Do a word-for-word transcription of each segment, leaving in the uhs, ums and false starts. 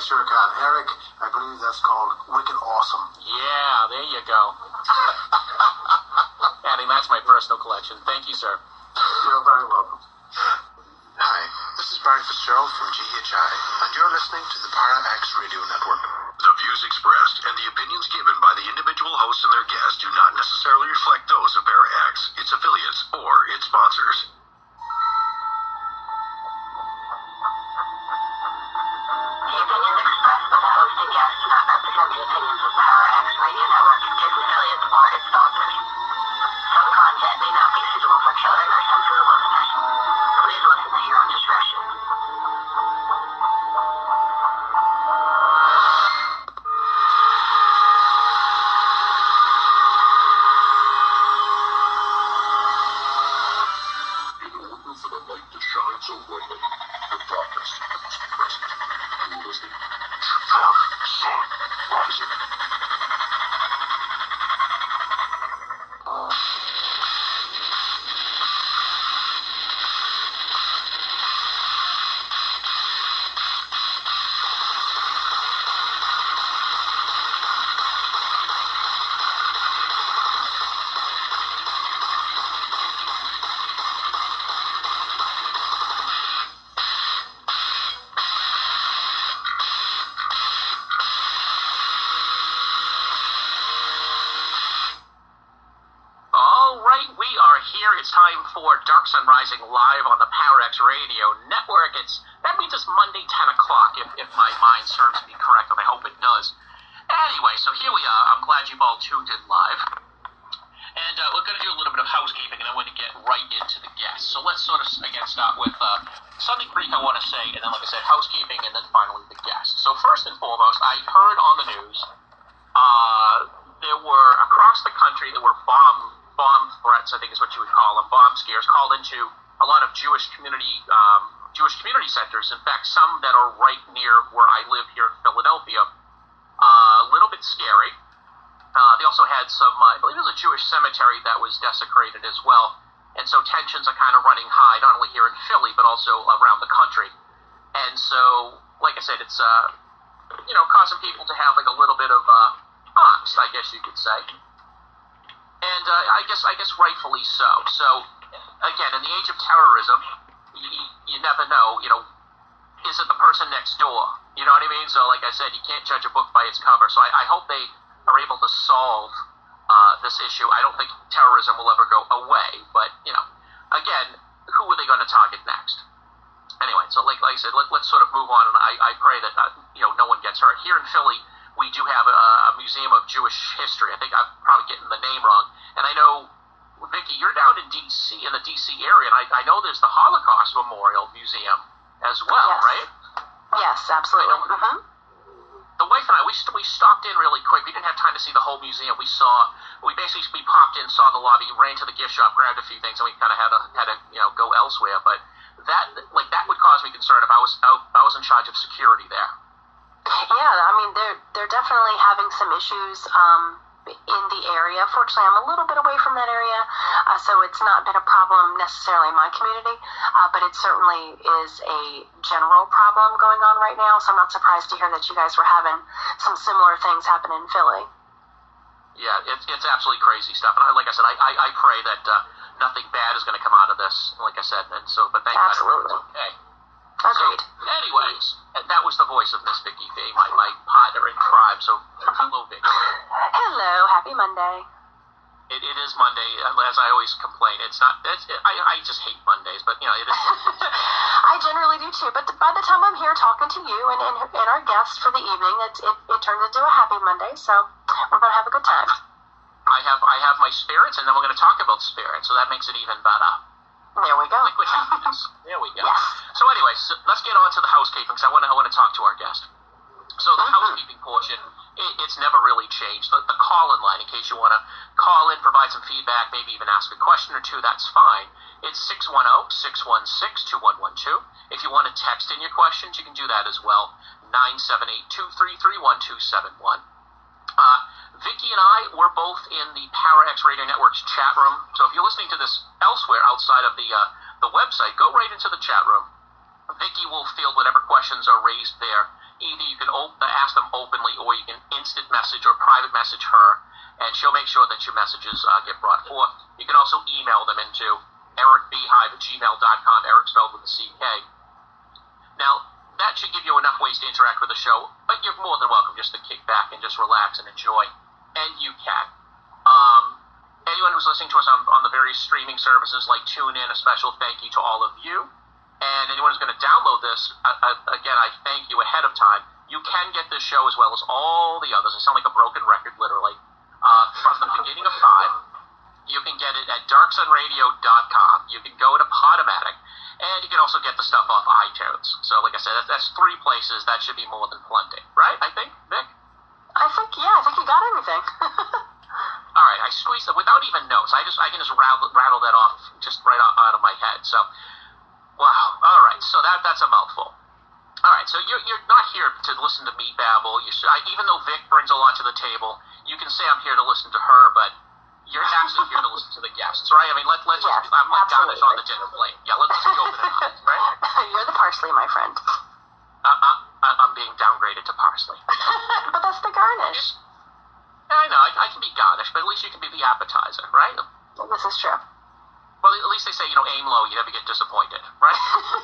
Suryakant. Eric, I believe that's called Wicked Awesome. Yeah, there you go. Adding that's my personal collection. Thank you, sir. You're very welcome. Hi, this is Barry Fitzgerald from G H I, and you're listening to the Para-X Radio Network. The views expressed and the opinions given by the individual hosts and their guests do not necessarily reflect those of Para-X, its affiliates, or its sponsors. The opinions expressed by the host and guests do not represent the opinions of Para-X Radio Network, its affiliates, or its sponsors. Some content may not be suitable for children or sensitive listeners. Please listen to your own discretion. In order for the light to shine so brightly, the darkness must be present. You listening? Prepare, sun, rising. All right, we are here. It's time for Dark Sun Rising live on the Para-X Radio Network. It's that means it's Monday, ten o'clock, if, if my mind serves me correct, and I hope it does. Anyway, so here we are. I'm glad you've all tuned in live. And uh, we're going to do a little bit of housekeeping, and I'm going to get right into the guests. So let's sort of, again, start with uh, something brief I want to say, and then, like I said, housekeeping, and then finally the guests. So first and foremost, I heard on the news uh, there were, across the country, there were bomb bomb threats, I think is what you would call them, bomb scares, called into a lot of Jewish community um, Jewish community centers. In fact, some that are right near where I live here in Philadelphia. Uh, a little bit scary. Uh, they also had some, uh, I believe it was a Jewish cemetery that was desecrated as well. And so tensions are kind of running high, not only here in Philly, but also around the country. And so, like I said, it's, uh, you know, causing people to have like a little bit of uh, angst, I guess you could say. And uh, I guess I guess rightfully so. So, again, in the age of terrorism, you, you never know, you know, is it the person next door? You know what I mean? So, like I said, you can't judge a book by its cover. So I, I hope they are able to solve uh, this issue. I don't think terrorism will ever go away. But, you know, again, who are they going to target next? Anyway, so like, like I said, let, let's sort of move on. And I, I pray that, uh, you know, no one gets hurt. Here in Philly, we do have a, a museum of Jewish history. I think I'm probably getting the name wrong. And I know, Vicky, you're down in D C, in the D C area, and I, I know there's the Holocaust Memorial Museum as well, yes. right? Yes, absolutely. Mm-hmm. The wife and I, we, we stopped in really quick. We didn't have time to see the whole museum. We saw, we basically, we popped in, saw the lobby, ran to the gift shop, grabbed a few things, and we kind of had to, had to, you know, go elsewhere. But that, like, that would cause me concern if I was, I was in charge of security there. Yeah, I mean, they're they're definitely having some issues um, in the area. Fortunately, I'm a little bit away from that area, uh, so it's not been a problem necessarily in my community, uh, but it certainly is a general problem going on right now, so I'm not surprised to hear that you guys were having some similar things happen in Philly. Yeah, it's, it's absolutely crazy stuff. And I, like I said, I, I, I pray that uh, nothing bad is going to come out of this, like I said, and so, but thank God everyone's okay. Agreed. So, anyways, that was the voice of Miss Vicky V, my, my partner in crime. So, hello, Vicky. Hello, happy Monday. It, it is Monday, as I always complain. It's not. It's, it, I, I just hate Mondays, but you know it is. I generally do too. But by the time I'm here talking to you and, and, and our guest for the evening, it, it it turns into a happy Monday. So we're gonna have a good time. I have I have my spirits, and then we're gonna talk about spirits, so that makes it even better. There we go. Liquid happiness. There we go. Yes. So anyways, so let's get on to the housekeeping, because I want to I want to talk to our guest. So the mm-hmm. housekeeping portion, it, it's never really changed. The, the call-in line, in case you want to call in, provide some feedback, maybe even ask a question or two, that's fine. It's six one zero, six one six, two one one two. If you want to text in your questions, you can do that as well. nine seven eight, two three three, one two seven one. Uh, Vicky and I, we're both in the Para-X Radio Network's chat room. So if you're listening to this elsewhere outside of the uh, the website, go right into the chat room. Vicky will field whatever questions are raised there either you can op- ask them openly, or you can instant message or private message her, and she'll make sure that your messages uh, get brought forth. You can also email them into ericbeehive at gmail dot com, Eric spelled with a C K. Now, that should give you enough ways to interact with the show, but you're more than welcome just to kick back and just relax and enjoy, and you can. Um, anyone who's listening to us on, on the various streaming services like TuneIn, a special thank you to all of you. And anyone who's going to download this, uh, uh, again, I thank you ahead of time. You can get this show as well as all the others. I sound like a broken record, literally. Uh, from the beginning of five, you can get it at dark sun radio dot com. You can go to Podomatic, and you can also get the stuff off iTunes. So, like I said, that's, that's three places. That should be more than plenty, right? I think, Vic? I think, yeah, I think you got everything. All right, I squeezed it without even notes. I just I can just rattle, rattle that off just right out, out of my head. So, wow. All right, so that that's a mouthful. All right, so you're you're not here to listen to me babble. You should, I, even though Vic brings a lot to the table, you can say I'm here to listen to her, but you're actually here to listen to the guests, right? I mean, let let's Yes, I'm like absolutely. garnish on the dinner plate. Yeah, let's be open and honest, right? You're the parsley, my friend. Uh, uh, I'm being downgraded to parsley. But that's the garnish. Yeah, I know. I, I can be garnish, but at least you can be the appetizer, right? This is true. Well, at least they say, you know, aim low, you never get disappointed, right?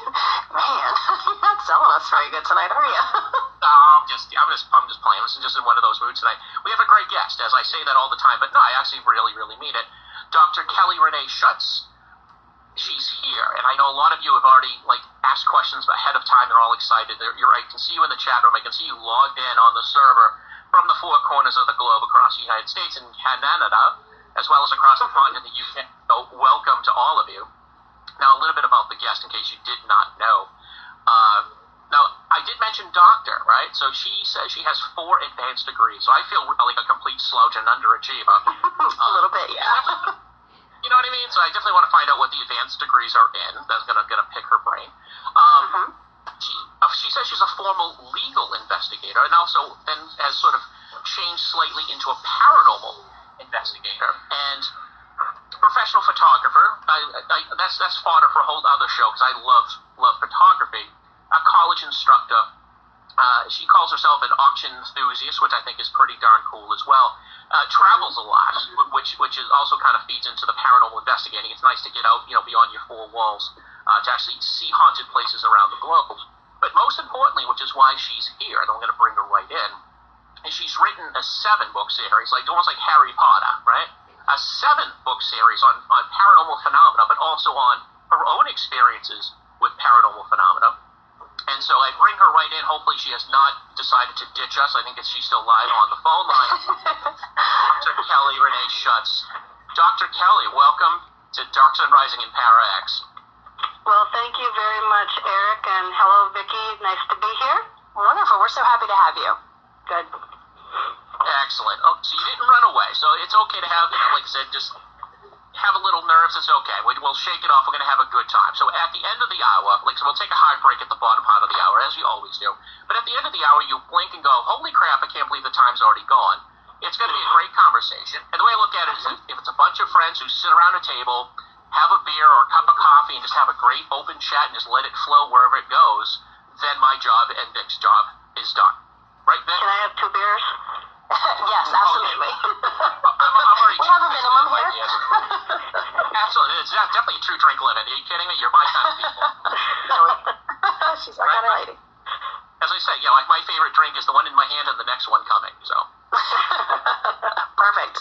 Man, you're not selling us very good tonight, are you? No, I'm just, I'm just, I'm just playing. This is just in one of those moods tonight. We have a great guest, as I say that all the time, but no, I actually really, really mean it. Doctor Kelly Renee Schutz. She's here, and I know a lot of you have already like asked questions ahead of time. They're all excited. They're, you're, I can see you in the chat room. I can see you logged in on the server from the four corners of the globe across the United States and Canada, as well as across the pond in the U K. So welcome to all of you. Now, a little bit about the guest, in case you did not know. Uh, now, I did mention doctor, right? So she says she has four advanced degrees. So I feel like a complete slouch and underachiever. A little bit, yeah. You know what I mean? So I definitely want to find out what the advanced degrees are in. That's gonna gonna pick her brain. Um, Mm-hmm. She uh, she says she's a formal legal investigator, and also then has sort of changed slightly into a paranormal investigator and professional photographer. I, I, that's that's fodder for a whole other show because I love love photography. A college instructor. Uh, she calls herself an auction enthusiast, which I think is pretty darn cool as well. Uh, travels a lot, which which is also kind of feeds into the paranormal investigating. It's nice to get out, you know, beyond your four walls uh, to actually see haunted places around the globe. But most importantly, which is why she's here, and I'm going to bring her right in, is she's written a seven-book series, like almost like Harry Potter, right? A seven-book series on, on paranormal phenomena, but also on her own experiences with paranormal phenomena. And so I bring her right in. Hopefully she has not decided to ditch us. I think it's, she's still live on the phone line. Doctor Kelly Renee Schutz. Doctor Kelly, welcome to Dark Sun Rising in Para X. Well, thank you very much, Eric, and hello, Vicki. Nice to be here. Wonderful. We're so happy to have you. Good. Excellent. Oh, so you didn't run away. So it's okay to have, you know, like I said, just have a little nerves. It's okay. We, we'll shake it off. We're going to have a good time. So at the end of the hour, like so we'll take a hard break at the bottom part of the hour, as we always do. But at the end of the hour, you blink and go, holy crap, I can't believe the time's already gone. It's going to be a great conversation. And the way I look at it is if it's a bunch of friends who sit around a table, have a beer or a cup of coffee, and just have a great open chat and just let it flow wherever it goes, then my job and Vic's job is done. Right, Vic? Can I have two beers? Yes, absolutely. I'm, I'm already We have a minimum here. Absolutely. It's definitely a true drink limit. Are you kidding me? You're my kind of people. She's our kind of lady. As I say, you know, like my favorite drink is the one in my hand and the next one coming. So. Perfect.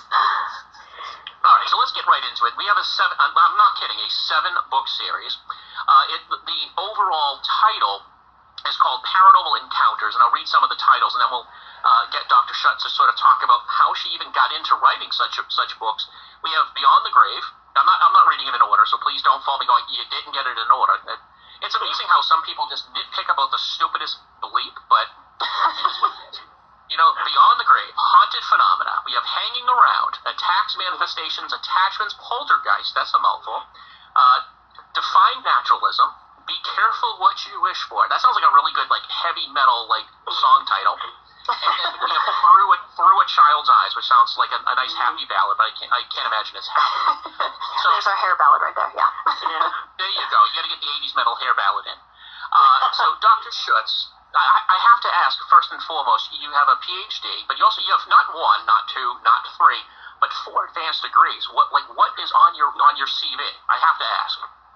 All right, so let's get right into it. We have a seven, I'm not kidding, a seven-book series. Uh, it, the overall title is called Paranormal Encounters, and I'll read some of the titles, and then we'll uh, get Doctor Schutz to sort of talk about how she even got into writing such such books. We have Beyond the Grave. I'm not, I'm not reading them in order, so please don't fall me going, you didn't get it in order. It, it's amazing how some people just nitpick about the stupidest bleep, but it is what it is. You know, Beyond the Grave, Haunted Phenomena. We have Hanging Around, Attacks, Manifestations, Attachments, Poltergeist, that's a mouthful. Uh, Define Naturalism, Be Careful What You Wish For. That sounds like a really good, like, heavy metal, like, song title. And then we have Through a, Through a Child's Eyes, which sounds like a, a nice happy ballad, but I can't, I can't imagine it's happy. So, There's our hair ballad right there, yeah. yeah. There you go. You got to get the eighties metal hair ballad in. Uh, so, Doctor Schutz, I, I have to ask, first and foremost, you have a P H D, but you also you have not one, not two, not three, but four advanced degrees. What like what is on your on your C V? I have to ask.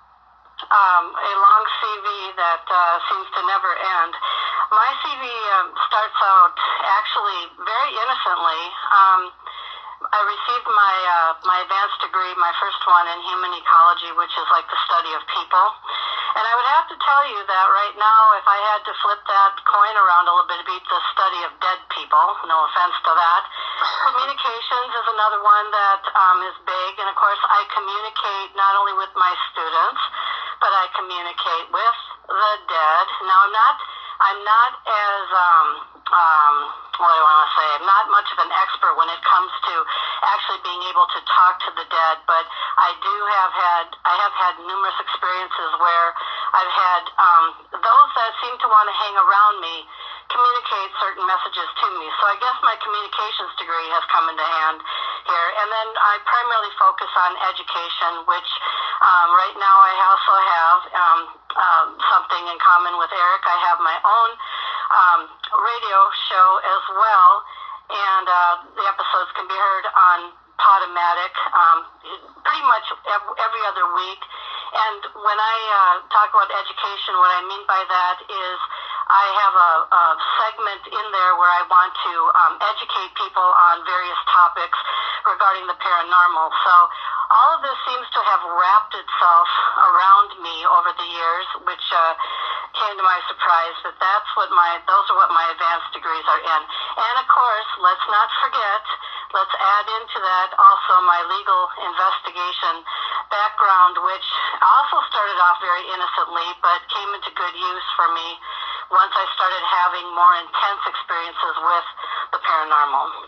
Um, a long C V that uh, seems to never end. My C V um, starts out actually very innocently. Um, I received my uh, my advanced degree, my first one in human ecology, which is like the study of people. And I would have to tell you that right now, if I had to flip that coin around a little bit, it'd be the study of dead people. No offense to that. Communications is another one that um, is big. And of course, I communicate not only with my students, but I communicate with the dead. Now, I'm not, I'm not as, um, um, what do I want to say? I'm not much of an expert when it comes to actually being able to talk to the dead, but I do have had, I have had numerous experiences where I've had um, those that seem to want to hang around me communicate certain messages to me. So I guess my communications degree has come into hand here. And then I primarily focus on education, which um, right now I also have um, um, something in common with Eric. I have my own um, radio show as well, and uh, the episodes can be heard on Podomatic um, pretty much every other week. And when I uh, talk about education, what I mean by that is I have a, a segment in there where I want to um, educate people on various topics regarding the paranormal. So all of this seems to have wrapped itself around me over the years, which uh, came to my surprise that that's what my those are what my advanced degrees are in. And of course, let's not forget, let's add into that also my legal investigation background, which also started off very innocently, but came into good use for me once I started having more intense experiences with the paranormal.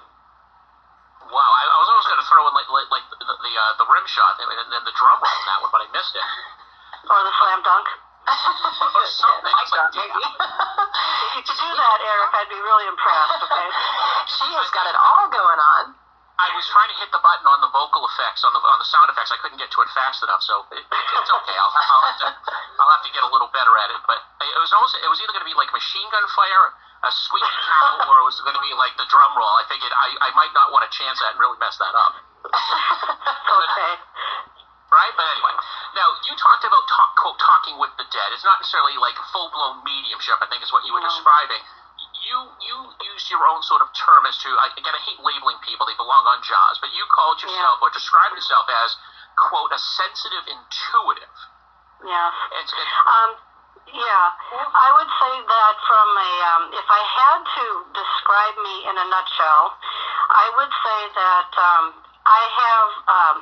Wow, I, I was always going to throw in like like, like the the, uh, the rim shot and, and the drum roll on that one, but I missed it. Or the slam dunk. Or something. I was like, Maybe. If you could do that, Eric, I'd be really impressed. Okay. She has got it all going on. I was trying to hit the button on the vocal effects, on the on the sound effects. I couldn't get to it fast enough, so it, it's okay. I'll, I'll have to I'll have to get a little better at it. But it was almost it was either going to be like machine gun fire, a squeaky cow, or it was going to be like the drum roll. I figured I I might not want to chance that and really mess that up. Okay. Right, but anyway. Now you talked about talk, quote talking with the dead. It's not necessarily like full blown mediumship. I think is what you were No. describing. You you used your own sort of term as to, I, again, I hate labeling people, they belong on jobs, but you called yourself, Yeah. or described yourself as, quote, a sensitive intuitive. Yeah. It's, it, Um, yeah, I would say that from a, um, if I had to describe me in a nutshell, I would say that um, I have, um,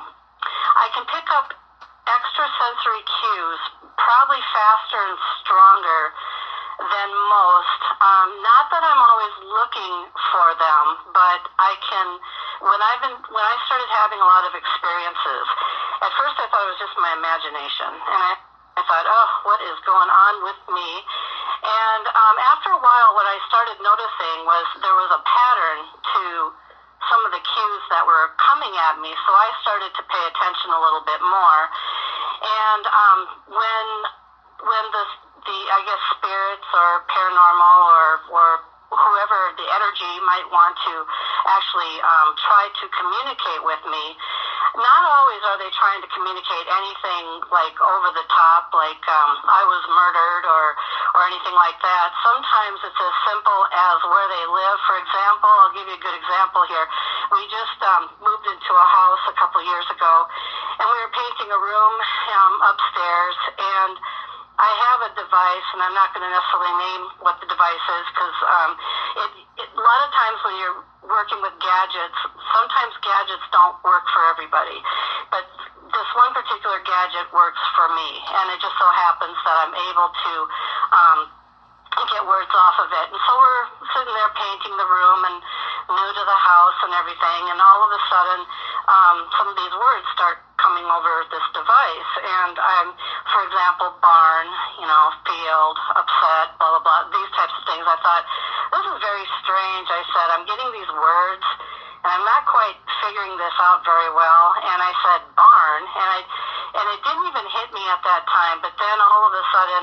I can pick up extrasensory cues probably faster and stronger than most. Um, not that I'm always looking for them, but I can, when I've been, when I started having a lot of experiences, at first I thought it was just my imagination, and I, I thought, oh, what is going on with me? And um, after a while, what I started noticing was there was a pattern to some of the cues that were coming at me, so I started to pay attention a little bit more. And um, when when the the I guess spirits or paranormal or or whoever the energy might want to actually um, try to communicate with me, not always are they trying to communicate anything like over the top, like um, I was murdered or or anything like that. Sometimes it's as simple as where they live. For example, I'll give you a good example here. We just um, moved into a house a couple of years ago, and we were painting a room um, upstairs, and I have a device, and I'm not going to necessarily name what the device is, because um, it, it, a lot of times when you're working with gadgets, sometimes gadgets don't work for everybody. But this one particular gadget works for me, and it just so happens that I'm able to um, get words off of it. And so we're sitting there painting the room and new to the house and everything, and all of a sudden um, some of these words start coming over this device, and I'm, for example, barn, you know, field, upset, blah, blah, blah, these types of things. I thought, this is very strange. I said, I'm getting these words, and I'm not quite figuring this out very well, and I said, barn, and I, and it didn't even hit me at that time, but then all of a sudden,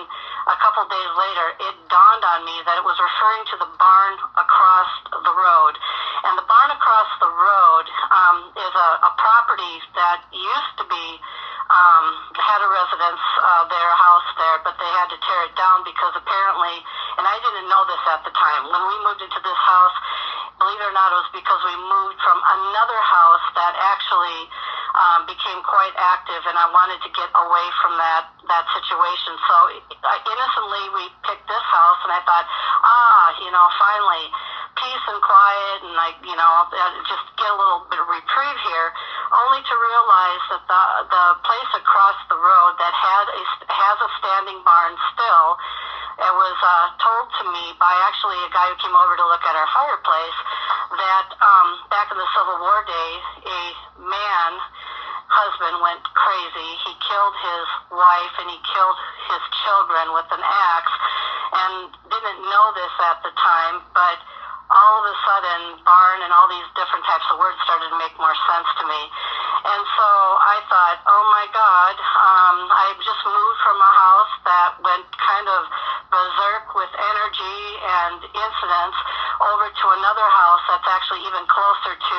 a couple days later, it dawned on me that it was referring to the barn across the road. And the barn across the road um, is a, a property that used to be, um, had a residence uh, there, a house there, but they had to tear it down because apparently, and I didn't know this at the time, when we moved into this house, believe it or not, it was because we moved from another house that actually um, became quite active, and I wanted to get away from that, that situation. So uh, innocently, we picked this house, and I thought, ah, you know, finally, peace and quiet, and like, you know, just get a little bit of reprieve here, only to realize that the the place across the road that had a, has a standing barn still, it was uh, told to me by actually a guy who came over to look at our fireplace that um, back in the Civil War days, a man, husband, went crazy. He killed his wife and he killed his children with an axe, and didn't know this at the time, but all of a sudden, barn and all these different types of words started to make more sense to me. And so I thought, oh my God, um, I just moved from a house that went kind of berserk with energy and incidents over to another house that's actually even closer to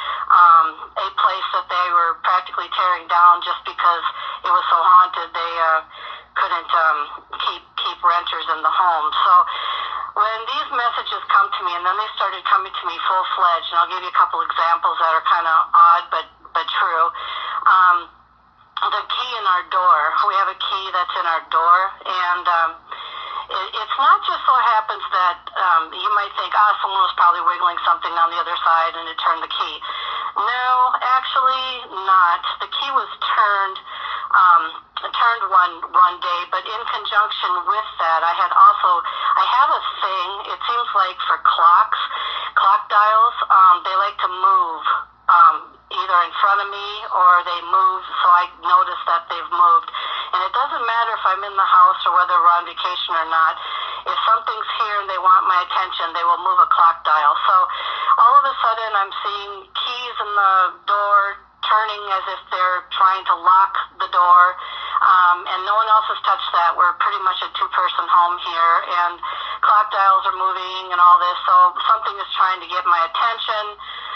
um, a place that they were practically tearing down just because it was so haunted. They uh, couldn't um, keep keep renters in the home. So when these messages come to me, and then they started coming to me full-fledged, and I'll give you a couple examples that are kind of odd but but true. Um, the key in our door, we have a key that's in our door, and um, it, it's not just so happens that um, you might think, ah, someone was probably wiggling something on the other side and it turned the key. No, actually not. The key was turned um, turned one one day, but in conjunction with that, I had also, I have a thing, it seems like for clocks, clock dials, um, they like to move um, either in front of me or they move, so I notice that they've moved. And it doesn't matter if I'm in the house or whether we're on vacation or not. If something's here and they want my attention, they will move a clock dial. So all of a sudden I'm seeing keys in the door turning as if they're trying to lock the door. Um, and no one else has touched that. We're pretty much a two-person home here, and clock dials are moving and all this, so something is trying to get my attention.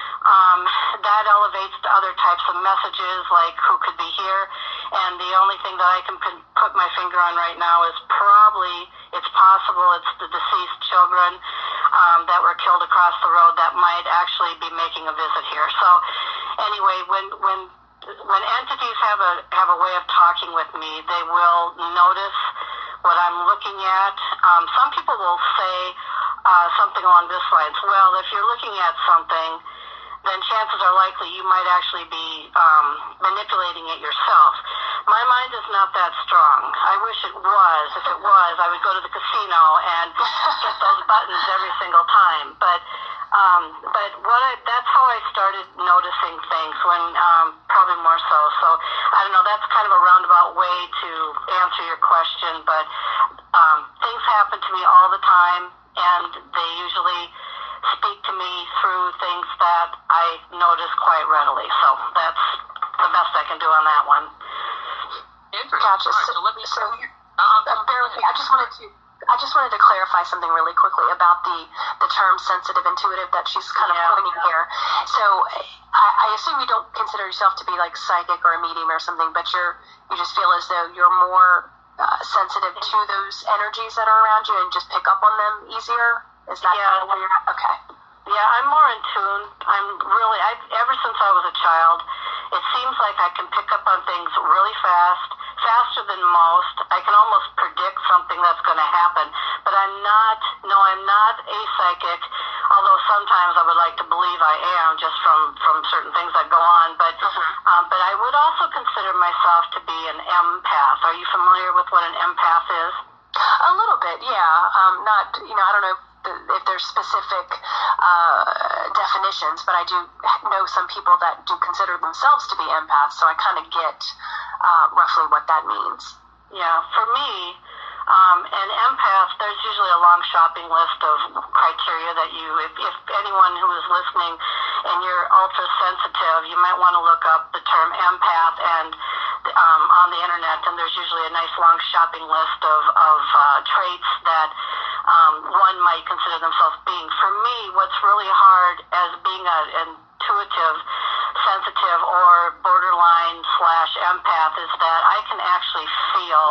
Um, that elevates to other types of messages, like who could be here, and the only thing that I can put my finger on right now is probably, it's possible it's the deceased children um, that were killed across the road that might actually be making a visit here. So anyway, when when when entities have a have a way of talking with me, they will notice what I'm looking at. Um, some people will say uh, something along this lines. Well, if you're looking at something, then chances are likely you might actually be um, manipulating it yourself. My mind is not that strong. I wish it was. If it was, I would go to the casino and get those buttons every single time. But um, but what I, that's how I started noticing things, when um, probably more so. So I don't know. That's kind of a roundabout way to answer your question. But um, things happen to me all the time, and they usually speak to me through things that I notice quite readily. So that's the best I can do on that one. Interesting. Gotcha. All right, So, so let me. so Uh, uh, bear with me. I just wanted to. I just wanted to clarify something really quickly about the, the term sensitive intuitive that she's kind of Yeah. pointing here. So I, I assume you don't consider yourself to be like psychic or a medium or something, but you're you just feel as though you're more uh, sensitive to those energies that are around you and just pick up on them easier. Is that Yeah. kind of where you're at? Okay. Yeah, I'm more in tune. I'm really, I ever since I was a child, it seems like I can pick up on things really fast, faster than most. I can almost predict something that's going to happen. But I'm not, no, I'm not a psychic, although sometimes I would like to believe I am just from, from certain things that go on. But, um, but I would also consider myself to be an empath. Are you familiar with what an empath is? A little bit, yeah. Um, not, you know, I don't know if there's specific uh, definitions, but I do know some people that do consider themselves to be empaths, so I kind of get uh, roughly what that means. Yeah, for me, um, an empath, there's usually a long shopping list of criteria that you, if, if anyone who is listening and you're ultra sensitive, you might want to look up the term empath, and um, on the the internet, and there's usually a nice long shopping list of, of uh, traits that um, one might consider themselves being. For me, what's really hard as being a, an intuitive, sensitive, or borderline slash empath is that I can actually feel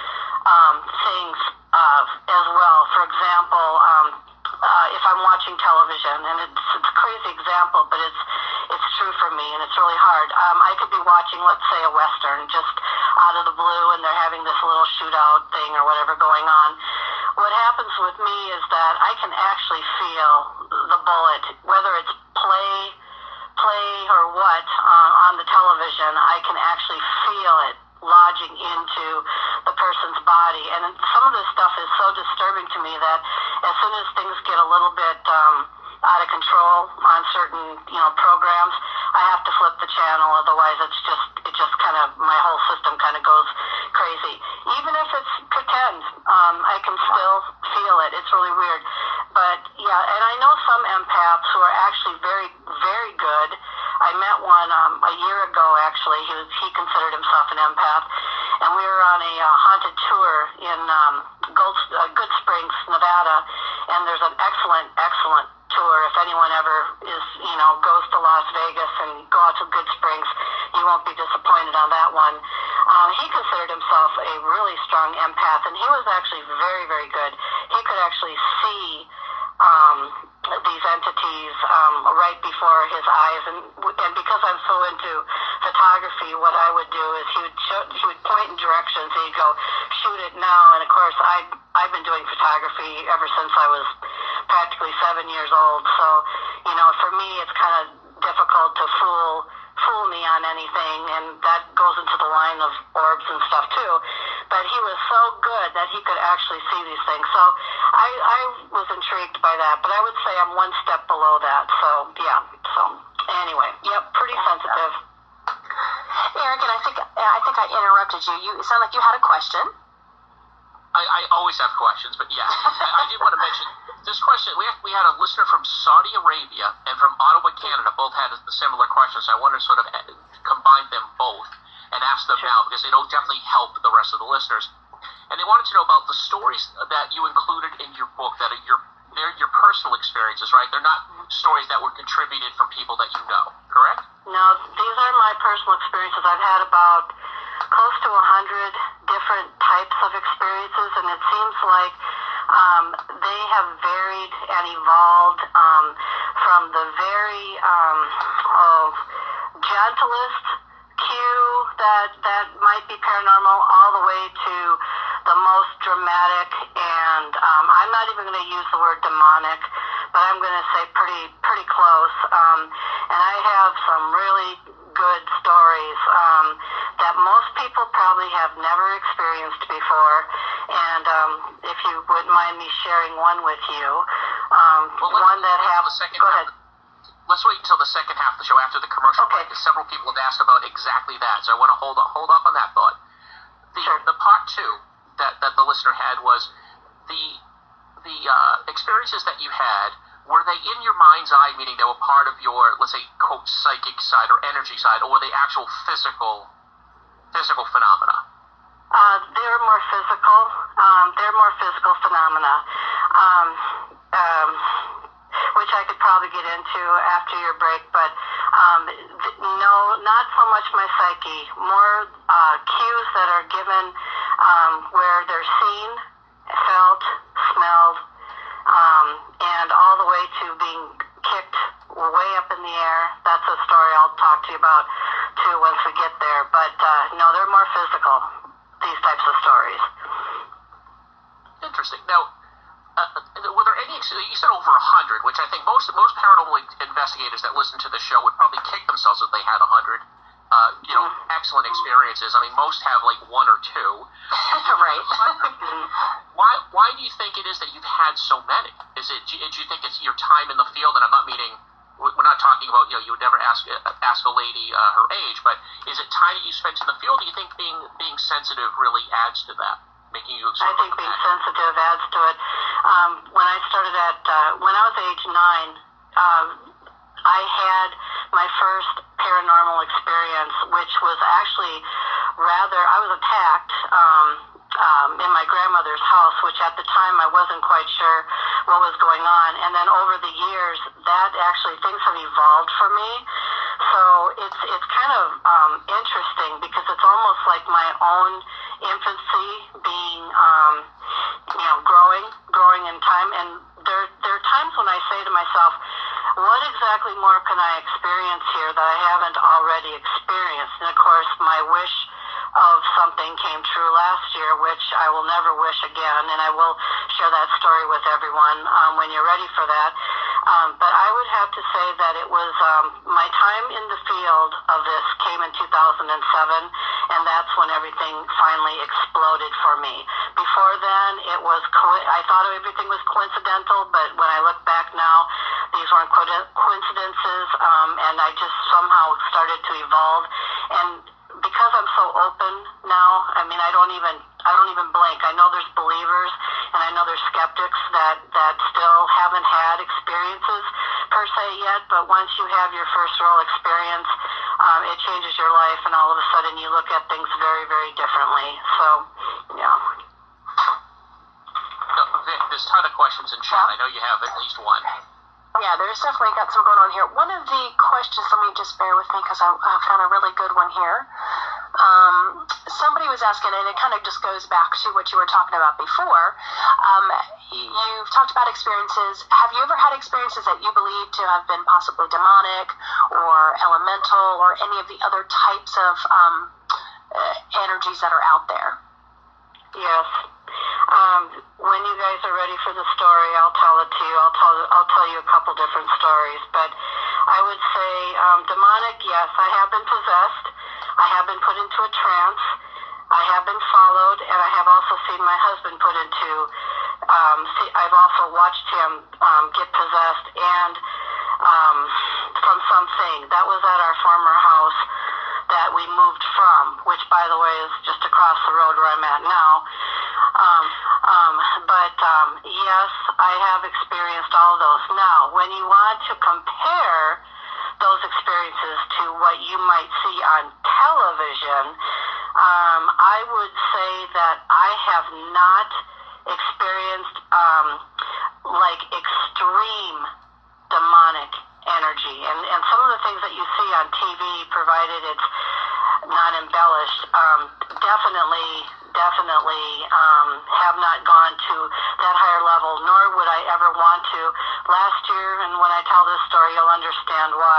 um, things uh, as well. For example, um, uh, if I'm watching television, and it's, it's a crazy example, but it's it's true for me, and it's really hard. Um, I could be watching, let's say, a Western, just out of the blue, and they're having this little shootout thing or whatever going on. What happens with me is that I can actually feel the bullet, whether it's play, play or what, uh, on the television. I can actually feel it lodging into the person's body, and some of this stuff is so disturbing to me that as soon as things get a little bit um, out of control on certain, you know, programs, I have to flip the channel. Otherwise, it's just it just kind of my whole system kind of goes crazy. Even if it's pretend, um, I can still feel it. It's really weird, but yeah. And I know some empaths who are actually very, very good. I met one um, a year ago. Actually, he was he considered himself an empath, and we were on a uh, haunted tour in um, Gold, uh, Good Springs, Nevada. And there's an excellent, excellent tour. If anyone ever is, you know, goes to Las Vegas and go out to Good Springs, you won't be disappointed on that one. Um, he considered himself a really strong empath, and he was actually very, very good. He could actually see um, these entities um, right before his eyes, and and because I'm so into photography, what I would do is he would show, he would point in directions. He'd go, shoot it now, and of course I I've been doing photography ever since I was practically seven years old. So you know, for me, it's kind of difficult to fool fool me on anything, and that goes into the line of orbs and stuff too. But he was so good that he could actually see these things. So I, I was intrigued by that, but I would say I'm one step below that. So yeah. So anyway, yep, pretty sensitive. Eric, and I think I think I interrupted you. You it sounded like you had a question. I, I always have questions, but yeah, I, I did want to mention this question. We had, we had a listener from Saudi Arabia and from Ottawa, Canada. Both had a similar questions. So I wanted to sort of combine them both and ask them now because it'll definitely help the rest of the listeners. And they wanted to know about the stories that you included in your book that are your they're your personal experiences, right? They're not stories that were contributed from people that you know, correct? No, these are my personal experiences. I've had about close to a hundred different types of experiences, and it seems like um, they have varied and evolved um, from the very um, oh, gentlest cue that that might be paranormal all the way to the most dramatic, and um, I'm not even going to use the word demonic, but I'm going to say pretty pretty close. Um, and I have some really good stories um, that most people probably have never experienced before. And um, if you wouldn't mind me sharing one with you, um, well, one that happened. Go ahead. Let's wait until the second half of the show after the commercial okay. break, because several people have asked about exactly that. So I want to hold on, hold off on that thought. The, sure. the part two that, that the listener had was the the uh, experiences that you had. Were they in your mind's eye, meaning they were part of your, let's say, quote, psychic side or energy side, or were they actual physical physical phenomena? Uh, they're more physical. Um, they're more physical phenomena, um, um, which I could probably get into after your break. But um, th- no, not so much my psyche. More uh, cues that are given um, where they're seen, felt, smelled, um, and all the way to being kicked way up in the air. That's a story I'll talk to you about too once we get there. But uh, no, they're more physical, these types of stories. Interesting. Now, uh, were there any, you said over a hundred, which I think most most paranormal investigators that listen to the show would probably kick themselves if they had a hundred. Uh, you know, mm-hmm. excellent experiences. I mean, most have like one or two. Right. Why Why do you think it is that you've had so many? Is it? Do you, do you think it's your time in the field? And I'm not meaning, we're not talking about, you know, you would never ask ask a lady uh, her age, but is it time that you spent in the field? Do you think being being sensitive really adds to that, making you? I think being sensitive adds to it. Um, when I started at uh, when I was age nine, um, I had my first paranormal experience, which was actually rather, I was attacked um, um, in my grandmother's house, which at the time I wasn't quite sure what was going on. And then over the years, that actually, things have evolved for me. So it's it's kind of um, interesting because it's almost like my own infancy being, um, you know, growing, growing in time. And there there are times when I say to myself, what exactly more can I experience here that I haven't already experienced? And of course, my wish of something came true last year, which I will never wish again, and I will share that story with everyone um, when you're ready for that. Um, but I would have to say that it was um, my time in the field of this came in two thousand seven, and that's when everything finally exploded for me. Before then, it was co- I thought everything was coincidental, but when I look back now, these weren't co- coincidences, um, and I just somehow started to evolve. And because I'm so open now, I mean, I don't even, I don't even blink. I know there's believers and I know there's skeptics that, that still haven't had experiences per se yet, but once you have your first real experience, um, it changes your life, and all of a sudden you look at things very, very differently. So, yeah. So, Vic, there's a ton of questions in chat. I know you have at least one. Yeah, there's definitely got some going on here. One of the questions, let me just bear with me because I, I found a really good one here. Um, somebody was asking, and it kind of just goes back to what you were talking about before. Um, you've talked about experiences. Have you ever had experiences that you believe to have been possibly demonic or elemental or any of the other types of um, uh, energies that are out there? Yes. Um, when you guys are ready for the story, I'll tell it to you. I'll tell I'll tell you a couple different stories. But I would say um, demonic, yes, I have been possessed. I have been put into a trance. I have been followed, and I have also seen my husband put into. Um, see, I've also watched him um, get possessed, and um, from something that was at our former house that we moved from, which, by the way, is just across the road where I'm at now. Um, um, but, um, yes, I have experienced all those. Now, when you want to compare those experiences to what you might see on television, um, I would say that I have not experienced, um, like, extreme demonic energy. And, and some of the things that you see on T V, provided it's not embellished, um, definitely, definitely um, have not gone to that higher level, nor would I ever want to. Last year, and when I tell this story, you'll understand why.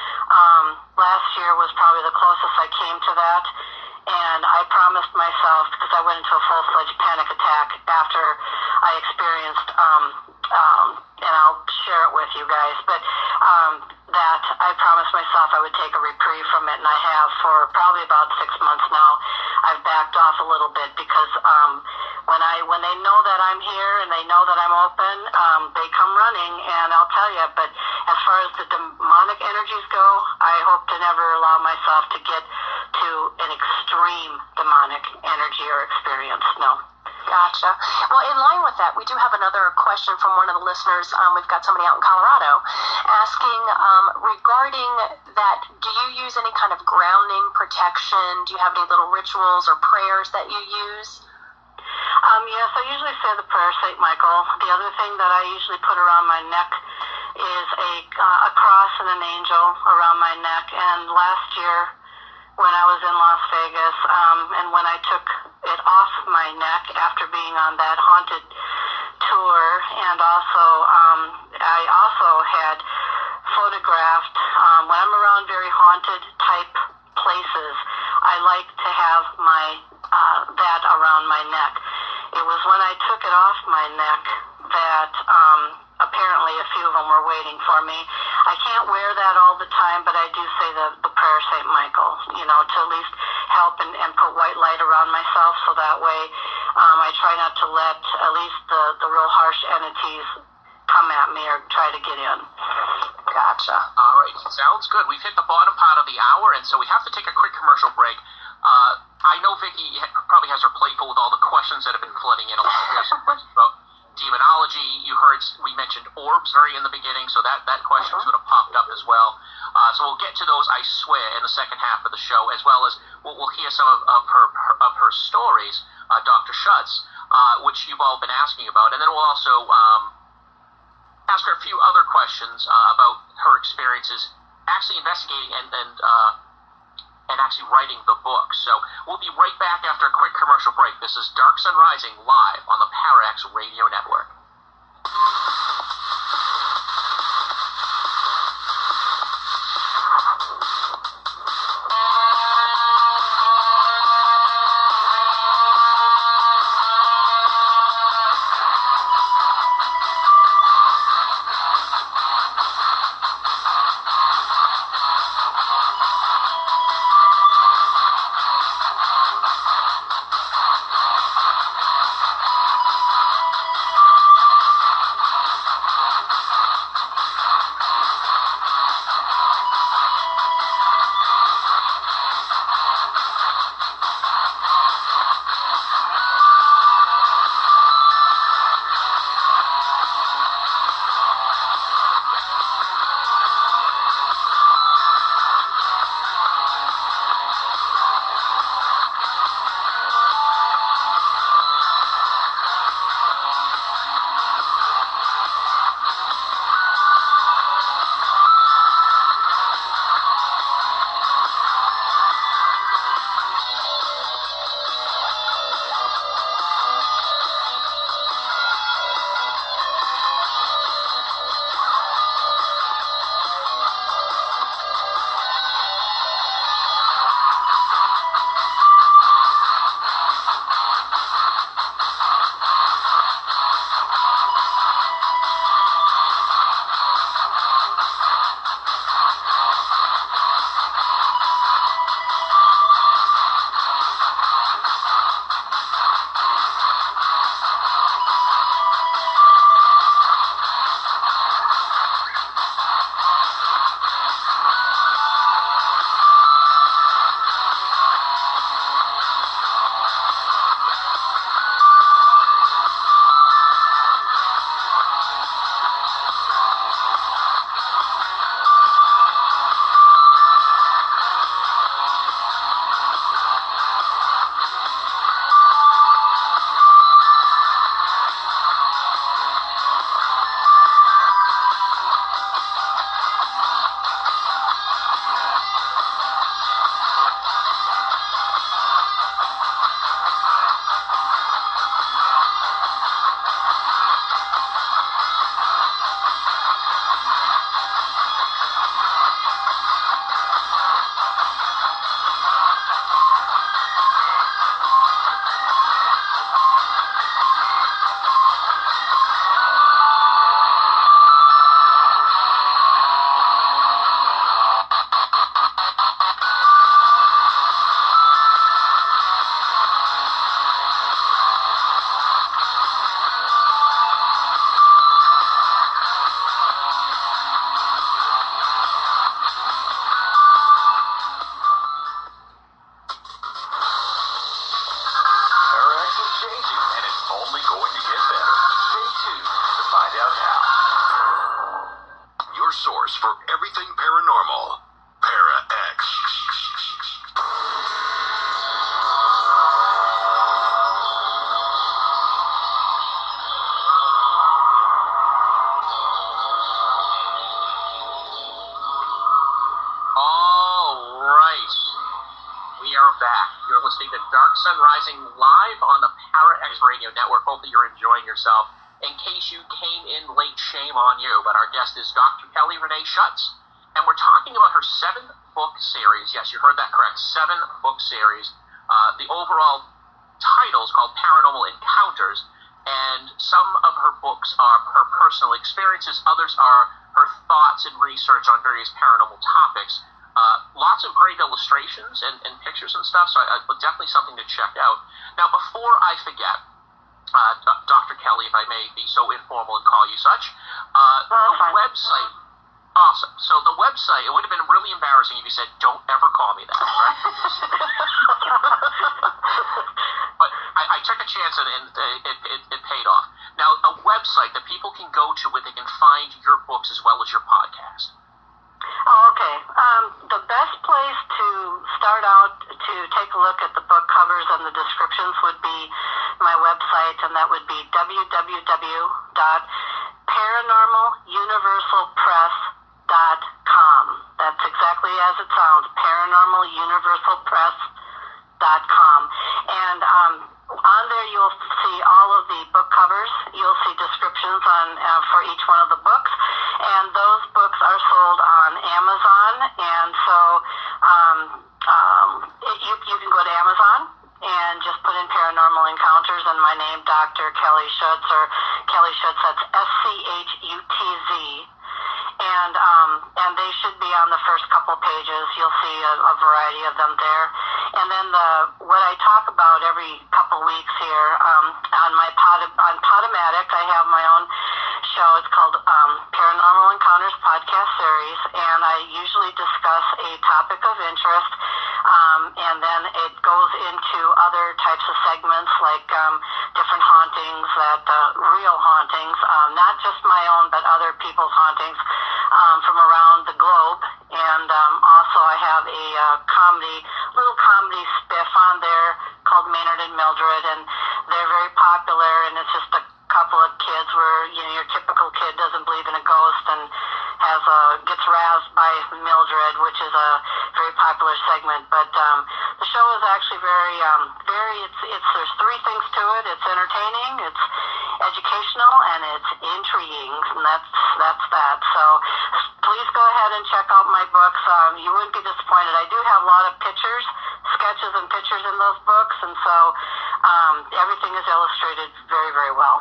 Um, last year was probably the closest I came to that, and I promised myself, because I went into a full-fledged panic attack after I experienced, um, um, and I'll share it with you guys, but um, that I promised myself I would take a reprieve from it, and I have for probably about six months now. I've backed off a little bit because um, when I when they know that I'm here and they know that I'm open, um, they come running, and I'll tell you. But as far as the demonic energies go, I hope to never allow myself to get to an extreme demonic energy or experience. No. Gotcha. Well, in line with that, we do have another question from one of the listeners. Um, we've got somebody out in Colorado asking um, regarding that, do you use any kind of grounding protection? Do you have any little rituals or prayers that you use? Um, yes, I usually say the prayer, Saint Michael. The other thing that I usually put around my neck is a, uh, a cross and an angel around my neck. And last year, when I was in Las Vegas, um, and when I took it off my neck after being on that haunted tour, and also um, I also had photographed, um, when I'm around very haunted type places, I like to have my uh, that around my neck. It was when I took it off my neck that um, apparently a few of them were waiting for me. I can't wear that all the time, but I do say the, the prayer Saint Michael, you know, to at least help and, and put white light around myself, so that way um, I try not to let at least the, the real harsh entities come at me or try to get in. Gotcha. All right, sounds good. We've hit the bottom part of the hour, and so we have to take a quick commercial break. Uh, I know Vicki probably has her plate full with all the questions that have been flooding in. A lot of questions about demonology. You heard we mentioned orbs very in the beginning, so that, that question sort of popped up as well. Uh, so so we'll get to those, I swear, in the second half of the show, as well as we'll, we'll hear some of, of her, her of her stories, uh, Doctor Schutz, uh, which you've all been asking about, and then we'll also um, ask her a few other questions uh, about her experiences actually investigating and and, uh, and actually writing the book. So we'll be right back after a quick commercial break. This is Dark Sun Rising live on the Parax Radio Network. listening to Dark Sun Rising live on the Parax Radio Network. Hope that you're enjoying yourself. In case you came in late, shame on you, but our guest is Doctor Kelly Renee Schutz, and we're talking about her seven-book series. Yes, you heard that correct, seven-book series. Uh, the overall title is called Paranormal Encounters, and some of her books are her personal experiences, others are her thoughts and research on various paranormal topics. Uh, lots of great illustrations and, and pictures and stuff, so I, I, definitely something to check out. Now, before I forget, uh, D- Doctor Kelly, if I may be so informal and call you such, uh, oh, the fine. website, awesome. So the website, it would have been really embarrassing if you said, don't ever call me that, right? But I, I took a chance and, and it, it, it paid off. Now, a website that people can go to where they can find your books as well as your podcast. Oh, okay. Uh, Um, the best place to start out to take a look at the book covers and the descriptions would be my website, and that would be w w w dot paranormal universal press dot com. That's exactly as it sounds, paranormal universal press dot com. And um, on there you'll see all of the book covers. You'll see descriptions on uh, for each one of the books, and those books are sold on Amazon. And so um, um, it, you, you can go to Amazon and just put in Paranormal Encounters and my name, Doctor Kelly Schutz, or Kelly Schutz, that's S C H U T Z. And um, and they should be on the first couple pages. You'll see a, a variety of them there. And then the what I talk about every couple weeks here um, on my pod, on Podomatic, I have my own show. It's called um, Paranormal Encounters Podcast Series, and I usually discuss a topic of interest, um, and then it goes into other types of segments like um, different hauntings, that uh, real hauntings, um, not just my own, but other people's hauntings um, from around the globe. And um, also I have a uh, comedy, little comedy spiff on there called Maynard and Mildred, and they're very popular, and it's just a couple of kids where, you know, your typical kid doesn't believe in a ghost and has a, gets razzed by Mildred, which is a very popular segment. But um, the show is actually very, um, very, it's, it's, there's three things to it. It's entertaining, it's educational, and it's intriguing, and that's, that's that. So please go ahead and check out my books. Um, you wouldn't be disappointed. I do have a lot of pictures, sketches and pictures in those books, and so um, everything is illustrated very, very well.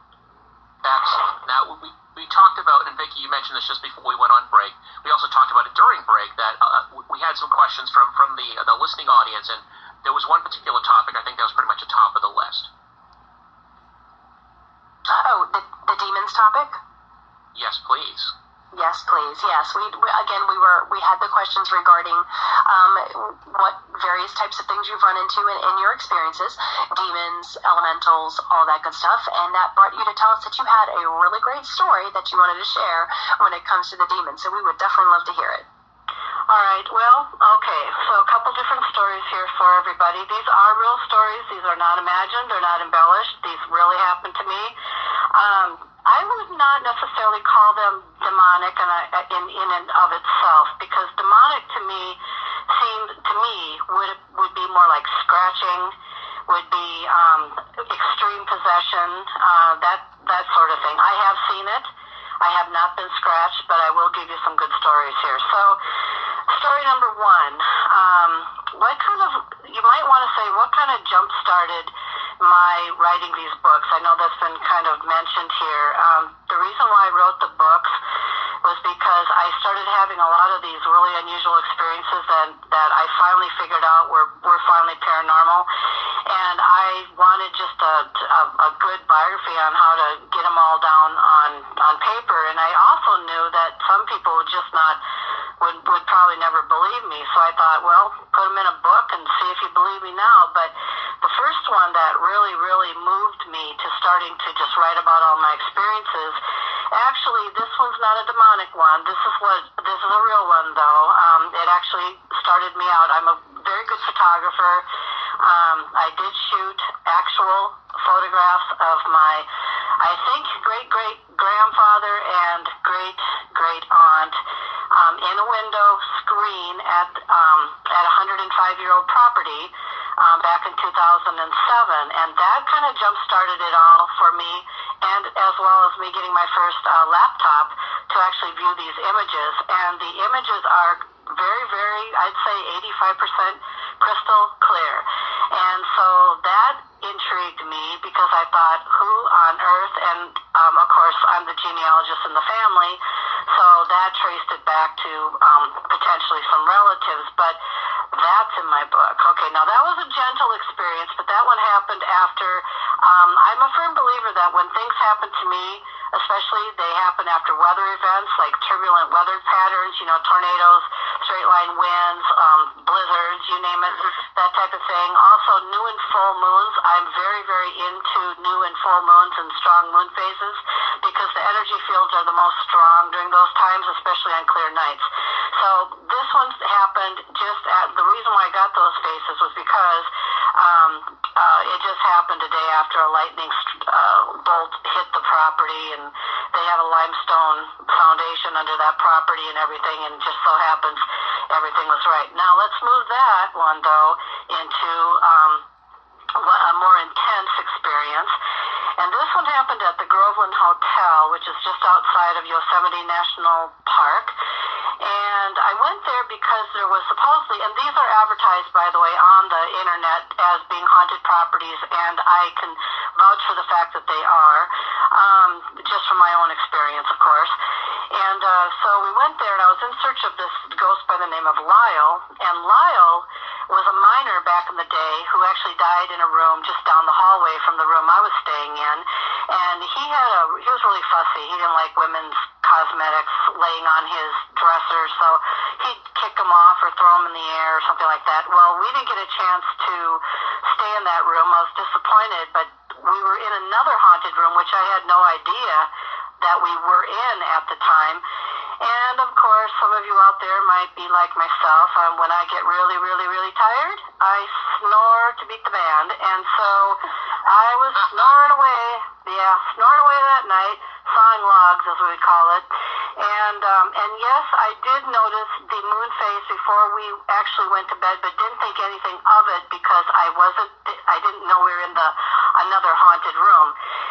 Excellent. Now, we, we talked about, and Vicki, you mentioned this just before we went on break, we also talked about it during break, that uh, we had some questions from, from the, the listening audience, and there was one particular topic, I think that was pretty much the top of the list. Oh, the, the demons topic? Yes, please. Yes, please. Yes, we, we again we were we had the questions regarding um, what various types of things you've run into in, in your experiences, demons, elementals, all that good stuff, and that brought you to tell us that you had a really great story that you wanted to share when it comes to the demons. So we would definitely love to hear it. All right. Well, okay. So a couple different stories here for everybody. These are real stories. These are not imagined. They're not embellished. These really happened to me. Um, I would not necessarily call them demonic in, a, in, in and of itself, because demonic to me seemed, to me, would would be more like scratching, would be um, extreme possession, uh, that that sort of thing. I have seen it. I have not been scratched, but I will give you some good stories here. So, story number one. Um, what kind of, you might want to say, what kind of jump-started my writing these books? I know that's been kind of mentioned here. Um, the reason why I wrote the books was because I started having a lot of these really unusual experiences that, that I finally figured out were, were finally paranormal. And I wanted just a, a, a good biography on how to get them all down on, on paper. And I also knew that some people would just not, would, would probably never believe me. So I thought, well, put them in a book and see if you believe me now. But the first one that really, really moved me to starting to just write about all my experiences, actually, this one's not a demonic one. This is what, this is a real one, though. Um, it actually started me out. I'm a very good photographer. Um, I did shoot actual photographs of my, I think, great-great-grandfather and great-great-aunt um, in a window screen at um, at a one hundred five year old property um, back in two thousand seven. And that kind of jump-started it all for me, and as well as me getting my first uh, laptop to actually view these images. And the images are very, very, I'd say eighty-five percent crystal clear. And so that intrigued me, because I thought, who on earth, and um, of course I'm the genealogist in the family, so that traced it back to um, potentially some relatives, but that's in my book. Okay, now that was a gentle experience, but that one happened after, um, I'm a firm believer that when things happen to me, especially they happen after weather events like turbulent weather patterns, you know, tornadoes, straight line winds, um, blizzards, you name it, that type of thing. Also, new and full moons. I'm very, very into new and full moons and strong moon phases, because the energy fields are the most strong during those times, especially on clear nights. So this one happened just at, the reason why I got those faces was because um, uh, it just happened a day after a lightning uh, bolt hit the property, and they have a limestone foundation under that property and everything, and just so happens everything was right. Now let's move that one, though, into um, a more intense experience. And this one happened at the Groveland Hotel, which is just outside of Yosemite National Park. And I went there because there was supposedly, and these are advertised, by the way, on the internet as being haunted properties, and I can vouch for the fact that they are, um, just from my own experience, of course. And uh, so we went there, and I was in search of this ghost by the name of Lyle, and Lyle was a miner back in the day who actually died in a room just down the hallway from the room I was staying in. And he had a, he was really fussy. He didn't like women's cosmetics laying on his dresser, so he'd kick them off or throw them in the air or something like that. Well, we didn't get a chance to stay in that room. I was disappointed, but we were in another haunted room, which I had no idea that we were in at the time. And, of course, some of you out there might be like myself. Um, when I get really, really, really tired, I snore to beat the band. And so I was snoring away, yeah, snoring away that night, sawing logs, as we would call it. And, um, and yes, I did notice the moon phase before we actually went to bed, but didn't think anything of it because I wasn't, I didn't know we were in the another haunted room.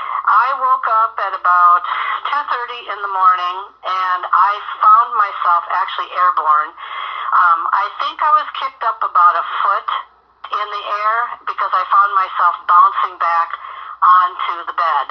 I woke up at about two thirty in the morning, and I found myself actually airborne. Um, I think I was kicked up about a foot in the air because I found myself bouncing back onto the bed.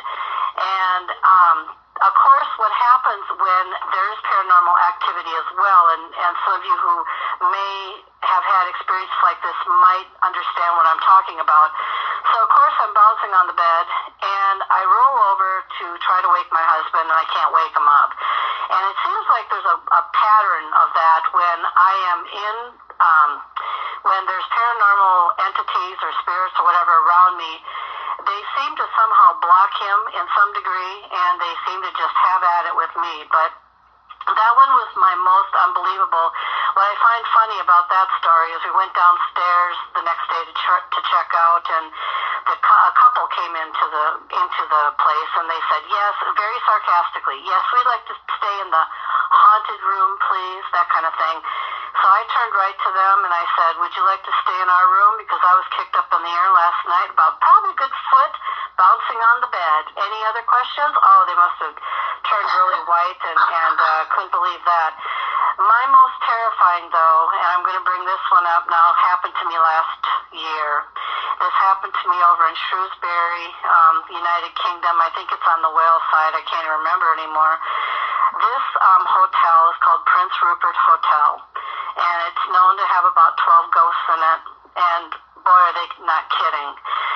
And um, of course, what happens when there is paranormal activity as well, and, and some of you who may have had experiences like this might understand what I'm talking about. So, of course, I'm bouncing on the bed, and I roll over to try to wake my husband, and I can't wake him up. And it seems like there's a, a pattern of that when I am in, um, when there's paranormal entities or spirits or whatever around me, they seem to somehow block him in some degree, and they seem to just have at it with me. But that one was my most unbelievable. What I find funny about that story is we went downstairs the next day to, ch- to check out, and the cu- a couple came into the into the place, and they said, yes, very sarcastically, yes, we'd like to stay in the haunted room, please, that kind of thing. So I turned right to them, and I said, would you like to stay in our room? Because I was kicked up in the air last night, about probably a good foot, bouncing on the bed. Any other questions? Oh, they must have turned really white and, and uh, couldn't believe that. My most terrifying, though, and I'm going to bring this one up now, happened to me last year. This happened to me over in Shrewsbury, um, United Kingdom. I think it's on the Wales side. I can't even remember anymore. This um, hotel is called Prince Rupert Hotel, and it's known to have about twelve ghosts in it, and boy, are they not kidding.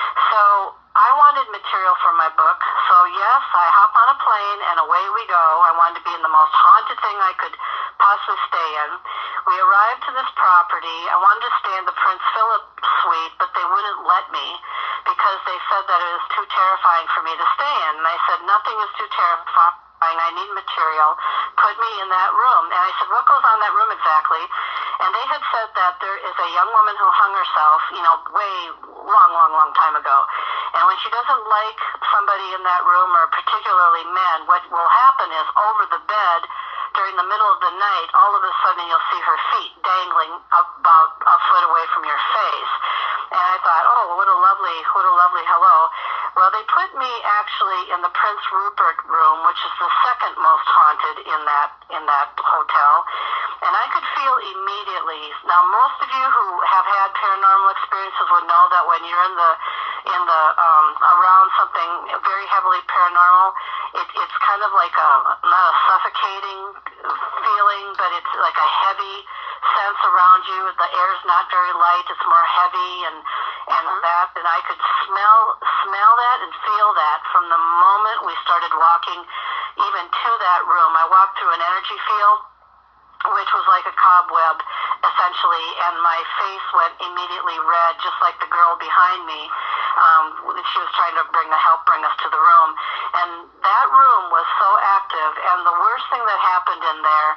So I wanted material for my book, so yes, I hop on a plane, and away we go. I wanted to be in the most haunted thing I could possibly stay in. We arrived to this property. I wanted to stay in the Prince Philip suite, but they wouldn't let me because they said that it was too terrifying for me to stay in. And I said, nothing is too terrifying. I need material. Put me in that room. And I said, what goes on in that room exactly? And they had said that there is a young woman who hung herself, you know, way long, long, long time ago. And when she doesn't like somebody in that room, or particularly men, what will happen is over the bed, during the middle of the night, all of a sudden you'll see her feet dangling about a foot away from your face. And I thought, oh, what a lovely, what a lovely hello. Well, they put me actually in the Prince Rupert room, which is the second most haunted in that in that hotel. And I could feel immediately. Now, most of you who have had paranormal experiences would know that when you're in the in the um, around something very heavily paranormal, it, it's kind of like a not a suffocating feeling, but it's like a heavy sense around you. The air's not very light; it's more heavy, and and mm-hmm. that. And I could smell smell that and feel that from the moment we started walking, even to that room. I walked through an energy field, which was like a cobweb, essentially, and my face went immediately red, just like the girl behind me. Um, she was trying to bring the help, bring us to the room, and that room was so active. And the worst thing that happened in there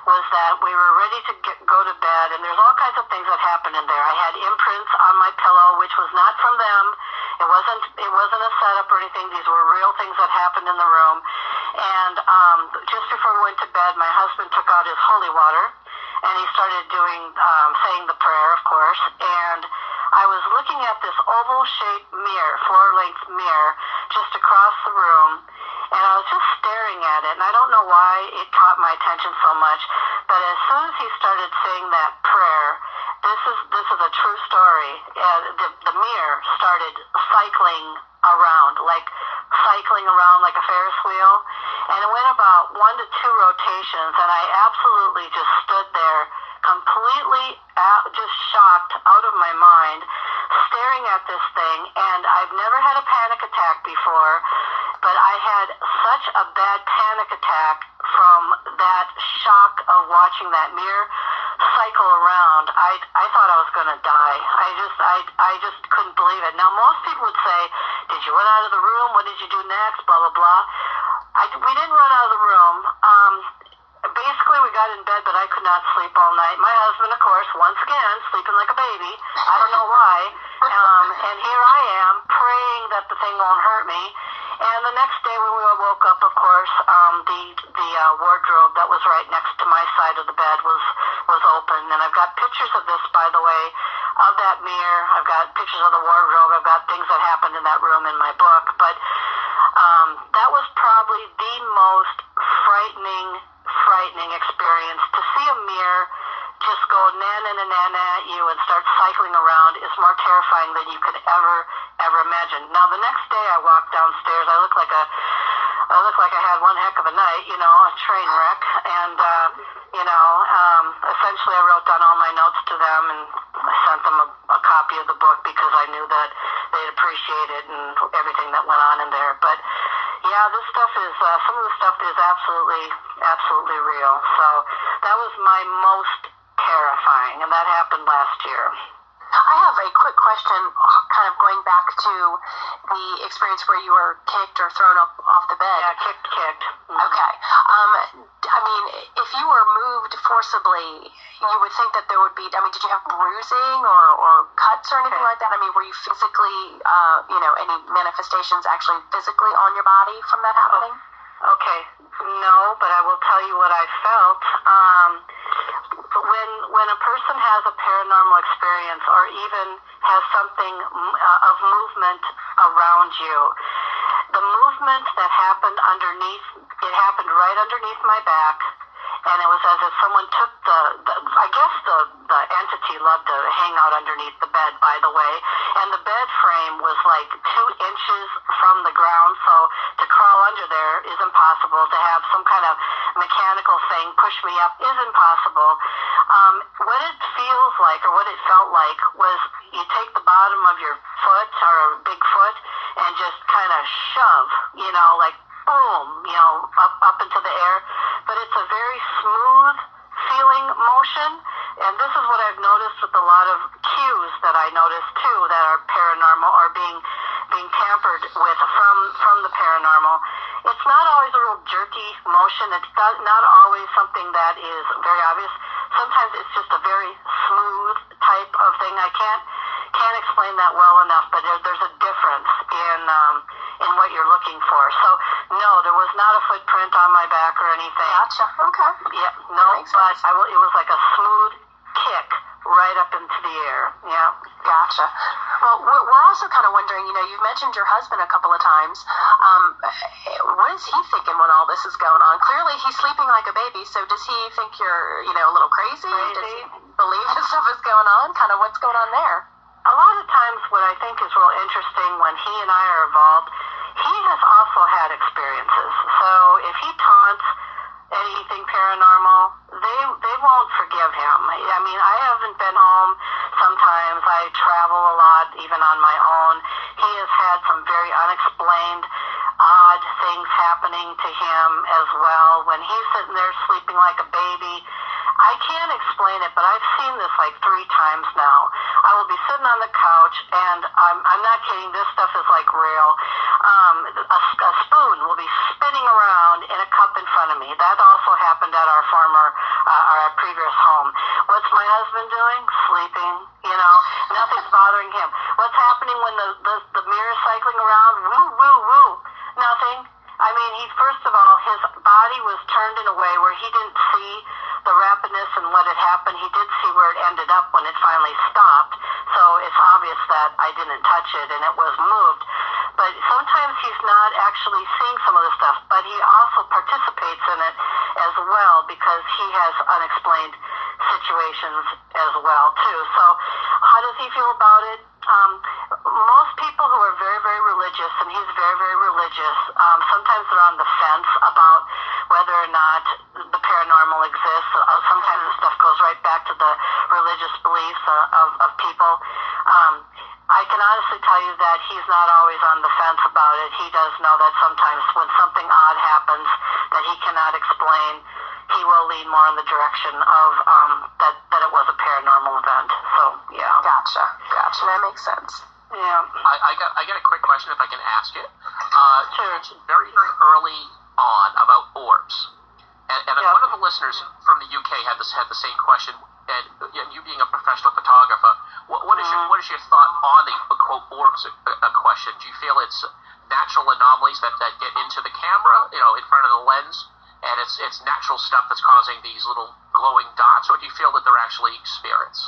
was that we were ready to get, go to bed, and there's all kinds of things that happened in there. I had imprints on my pillow, which was not from them. It wasn't it wasn't a setup or anything. These were real things that happened in the room. And um, just before we went to bed, my husband took out his holy water, and he started doing, um, saying the prayer, of course. And I was looking at this oval-shaped mirror, floor-length mirror, just across the room, and I was just staring at it. And I don't know why it caught my attention so much, but as soon as he started saying that prayer, this is this is a true story. Uh, the, the mirror started cycling around, like cycling around like a Ferris wheel, and it went about one to two rotations, and I absolutely just stood there completely out, just shocked out of my mind, staring at this thing. And I've never had a panic attack before, but I had such a bad panic attack from that shock of watching that mirror cycle around. I I thought I was going to die. I just I I just couldn't believe it. Now most people would say, "Did you run out of the room? What did you do next?" Blah blah blah. I we didn't run out of the room. Um, basically we got in bed, but I could not sleep all night. My husband, of course, once again sleeping like a baby. I don't know why. Um, and here I am praying that the thing won't hurt me. And the next day when we woke up, of course, um, the the uh, wardrobe that was right next to my side of the bed was was open. And I've got pictures of this, by the way, of that mirror. I've got pictures of the wardrobe. I've got things that happened in that room in my book. But um, that was probably the most frightening, frightening experience. To see a mirror just go na-na-na-na at you and start cycling around is more terrifying than you could ever, ever imagine. Now, the next day I walked downstairs. I looked like a, I looked like I had one heck of a night, you know, a train wreck. And, uh, you know, um, essentially I wrote down all my notes to them, and I sent them a, a copy of the book because I knew that they'd appreciate it and everything that went on in there. But, yeah, this stuff is, uh, some of the stuff is absolutely, absolutely real. So that was my most terrifying, and that happened last year. I have a quick question, kind of going back to the experience where you were kicked or thrown up off the bed. Yeah, kicked, kicked. Mm-hmm. Okay. Um, I mean, if you were moved forcibly, you would think that there would be, I mean, did you have bruising or, or cuts or anything Okay. like that? I mean, were you physically, uh, you know, any manifestations actually physically on your body from that happening? Okay, no, but I will tell you what I felt. Um, when when a person has a paranormal experience, or even has something uh, of movement around you, the movement that happened underneath, it happened right underneath my back, and it was as if someone took the, the I guess the, the entity loved to hang out underneath the bed, by the way, and the bed frame was like two inches from the ground, so to crawl under there is impossible. To have some kind of mechanical thing push me up is impossible. Um, what it feels like, or what it felt like, was you take the bottom of your foot, or a big foot, and just kind of shove, you know, like boom, you know, up up into the air. But it's a very smooth feeling motion, and this is what I've noticed with a lot of cues that I notice too that are paranormal or being being tampered with from from the paranormal. It's not always a real jerky motion. It's not always something that is very obvious. Sometimes it's just a very smooth type of thing. I can't can't explain that well enough, but there, there's a difference in um, in what you're looking for. So no, there was not a footprint on my back or anything. Gotcha. Okay. Yeah, no, but I will, it was like a smooth kick right up into the air. Yeah. Gotcha. Well, we're we're also kind of wondering, you know, you've mentioned your husband a couple of times. Um, what is he thinking when all this is going on? Clearly, he's sleeping like a baby, so does he think you're, you know, a little crazy? Crazy. Does he believe this stuff is going on? Kind of what's going on there? A lot of times what I think is real interesting when he and I are involved, he has also had experiences. So if he taunts anything paranormal, they they won't forgive him. I mean, I haven't been home sometimes. I travel a lot, even on my own. He has had some very unexplained, odd things happening to him as well. When he's sitting there sleeping like a baby, I can't explain it, but I've seen this like three times now. I will be sitting on the couch, and I'm, I'm not kidding, this stuff is like real. Um, a, a spoon will be spinning around in a cup in front of me. That also happened at our former, uh, our previous home. What's my husband doing? Sleeping, you know. Nothing's bothering him. What's happening when the, the, the mirror's cycling around? Woo, woo, woo. Nothing. I mean, he, first of all, his body was turned in a way where he didn't see the rapidness and what had happened. He did see where it ended up when it finally stopped. So it's obvious that I didn't touch it and it was moved. But sometimes he's not actually seeing some of the stuff, but he also participates in it as well because he has unexplained situations as well, too. So how does he feel about it? Um, most people who are very, very religious, and he's very, very religious, um, sometimes they're on the fence about whether or not the paranormal exists. Uh, sometimes the stuff goes right back to the religious beliefs uh, of, of people. Um, I can honestly tell you that he's not always on the fence about it. He does know that sometimes when something odd happens that he cannot explain, he will lean more in the direction of um, that, that it was a paranormal event. So, yeah. Gotcha. Gotcha. That makes sense. Yeah. I, I got I got a quick question if I can ask it. Uh, Sure. You mentioned very, very early on about orbs. And, and Yeah. one of the listeners from the U K had this had the same question. And, and you being a professional photographer, what, what is your what is your thought on the quote orbs uh, uh, question? Do you feel it's natural anomalies that, that get into the camera, you know, in front of the lens, and it's it's natural stuff that's causing these little glowing dots, or do you feel that they're actually spirits?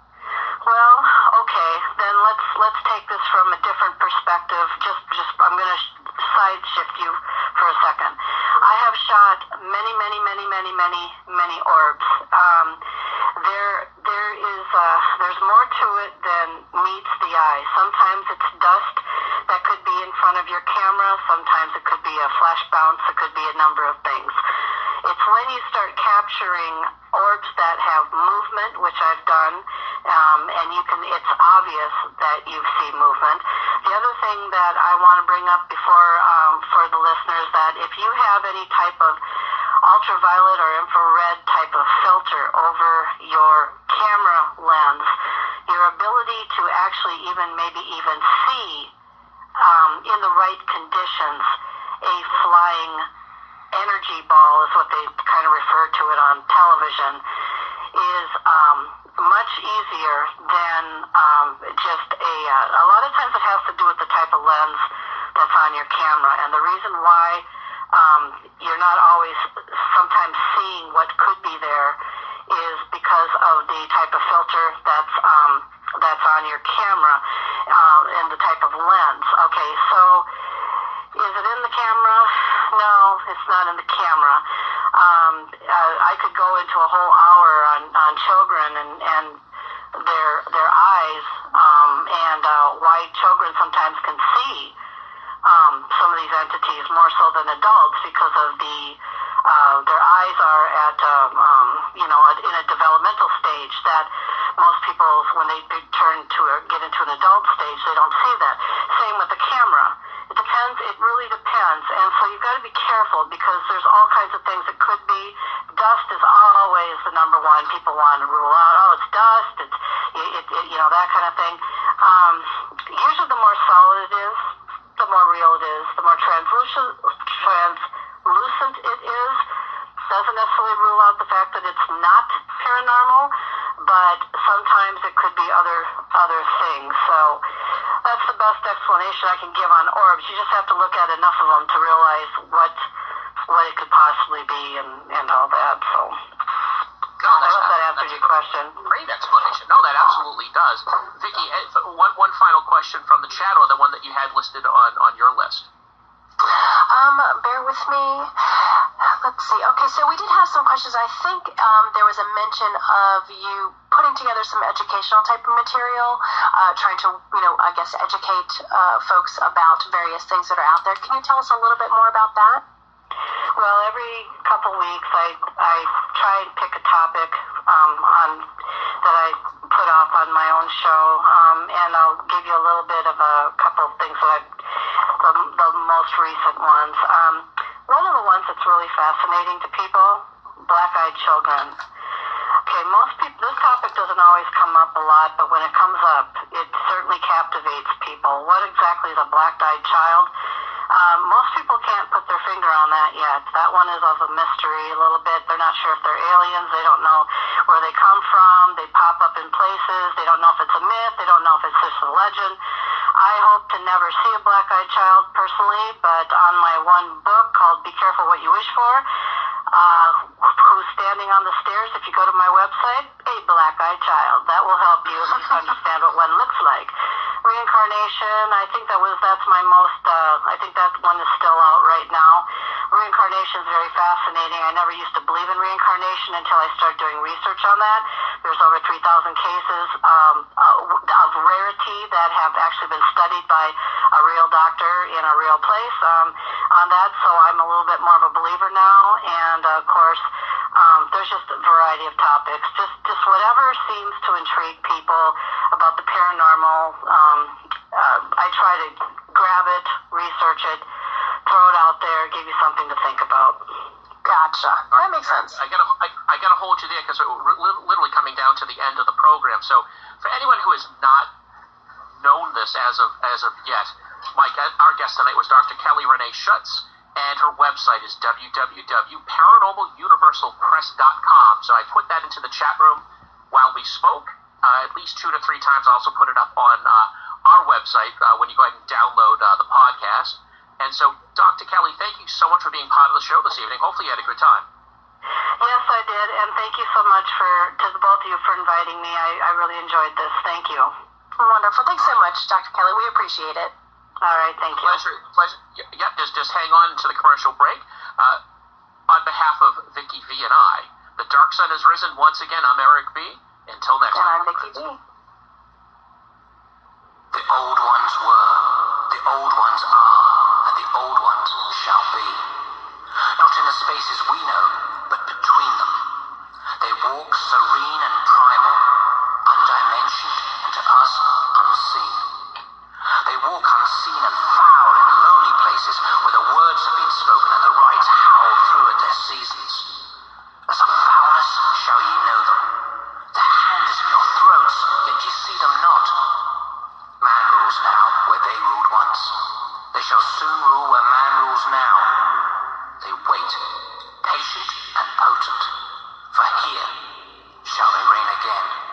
Well, okay, then let's let's take this from a different perspective. Just just I'm going to side shift you for a second. I have shot many, many, many, many, many, many orbs. Um, there there is uh, there's more to it than meets the eye. Sometimes it's dust that could be in front of your camera. Sometimes it could be a flash bounce. It could be a number of things. It's when you start capturing orbs that have movement, which I've done, um, and you can. It's obvious that you see movement. The other thing that I want to bring up before um, for the listeners that if you have any type of ultraviolet or infrared type of filter over your camera lens, your ability to actually even maybe even see um, in the right conditions a flying energy ball is what they kind of refer to it on television, is um, much easier than um, just a, uh, a lot of times it has to do with the type of lens that's on your camera. And the reason why um, you're not always sometimes seeing what could be there is because of the type of filter that's um, that's on your camera uh, and the type of lens. Okay, so is it in the camera? No, it's not in the camera. Um, uh, I could go into a whole hour on, on children and, and their their eyes um, and uh, why children sometimes can see um, some of these entities more so than adults because of the uh, their eyes are at um, um, you know in a developmental stage that most people when they turn to or get into an adult stage they don't see that. Same with the camera. It depends. It really depends. And so you've got to be careful because there's all kinds of things it could be. Dust is always the number one. People want to rule out, oh, it's dust. It's, it, it, you know, that kind of thing. Um, usually the more solid it is, the more real it is, the more translucent, translucent it is. Doesn't necessarily rule out the fact that it's not paranormal, but sometimes it could be other other things. So that's the best explanation I can give on orbs. You just have to look at enough of them to realize what what it could possibly be and, and all that. So No, I that's hope not, that answers your question. Great explanation. No, that absolutely does. Vicki, eh, one one final question from the chat, or the one that you had listed on, on your list. Um, bear with me. Let's see. Okay, so we did have some questions. I think um, there was a mention of you putting together some educational type of material, uh, trying to, you know, I guess educate uh, folks about various things that are out there. Can you tell us a little bit more about that? Well, every couple weeks I I try and pick a topic um, on that I put off on my own show, um, and I'll give you a little bit of a couple of things that I've the, the most recent ones. Um, one of the ones that's really fascinating to people, black-eyed children. Okay, most people, this topic doesn't always come up a lot, but when it comes up, it certainly captivates people. What exactly is a black-eyed child? Um, most people can't put their finger on that yet. That one is of a mystery a little bit. They're not sure if they're aliens. They don't know where they come from. They pop up in places. They don't know if it's a myth. They don't know if it's just a legend. I hope to never see a black-eyed child personally, but on my one book called Be Careful What You Wish For, uh, who's standing on the stairs, if you go to my website, a black-eyed child. That will help you at least understand what one looks like. Reincarnation, I think that was, that's my most, uh, I think that one is still out right now. Reincarnation is very fascinating. I never used to believe in reincarnation until I started doing research on that. There's over three thousand cases um, of rarity that have actually been studied by a real doctor in a real place um, on that, so I'm a little bit more of a believer now. And, uh, of course, um, there's just a variety of topics. Just, just whatever seems to intrigue people about the paranormal. Um, uh, I try to grab it, research it, throw it out there, give you something to think about. Gotcha. That makes sense. I gotta, I, I gotta hold you there because we're literally coming down to the end of the program. So, for anyone who has not known this as of as of yet, my our guest tonight was Doctor Kelly Renee Schutz, and her website is w w w dot paranormal universal press dot com. So I put that into the chat room while we spoke, uh, at least two to three times. I also put it up on uh, our website uh, when you go ahead and download uh, the podcast. And so, Doctor Kelly, thank you so much for being part of the show this evening. Hopefully you had a good time. Yes, I did, and thank you so much for to the both of you for inviting me. I, I really enjoyed this. Thank you. Wonderful. Thanks so much, Doctor Kelly. We appreciate it. All right, thank you. Pleasure. Pleasure. Yep, just, just hang on to the commercial break. Uh, on behalf of Vicky V and I, the dark sun has risen once again. I'm Eric B. Until next And time. I'm Vicky G. The old ones were, the old ones are, and the old ones shall be. Not in the spaces we know, but between them. They walk serene and primal, undimensioned and to us unseen. They walk unseen and foul in lonely places where the words have been spoken and the rites howl through at their seasons. As a foulness shall ye know them. Their hand is in your throats, yet ye see them not. Man rules now where they ruled once. They shall soon rule where man rules now. They wait, patient and potent, for here shall they reign again.